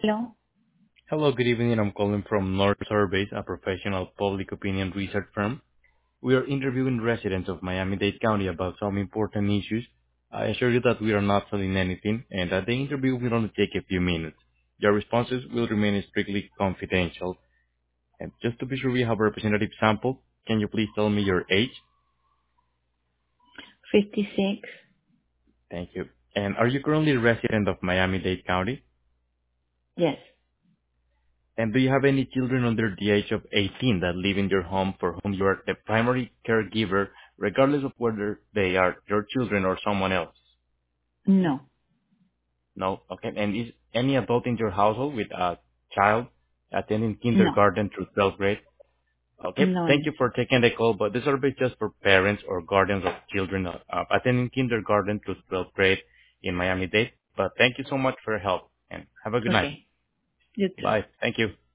Hello. Hello, good evening. I'm calling from North Surveys, a professional public opinion research firm. We are interviewing residents of Miami-Dade County about some important issues. I assure you that we are not selling anything and that the interview will only take a few minutes. Your responses will remain strictly confidential. And just to be sure we have a representative sample, can you please tell me your age? 56. Thank you. And are you currently a resident of Miami-Dade County? Yes. And do you have any children under the age of 18 that live in your home for whom you are the primary caregiver, regardless of whether they are your children or someone else? No. No? Okay. And is any adult in your household with a child attending No. kindergarten through 12th grade? Okay. Thank None. you for taking the call, but the survey is just for parents or guardians of children attending kindergarten through 12th grade in Miami-Dade. But thank you so much for your help and have a good night. Okay. You too. Bye. Thank you.